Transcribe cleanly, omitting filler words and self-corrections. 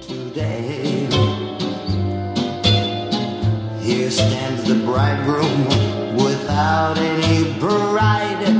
today. Here stands the bridegroom without any bride.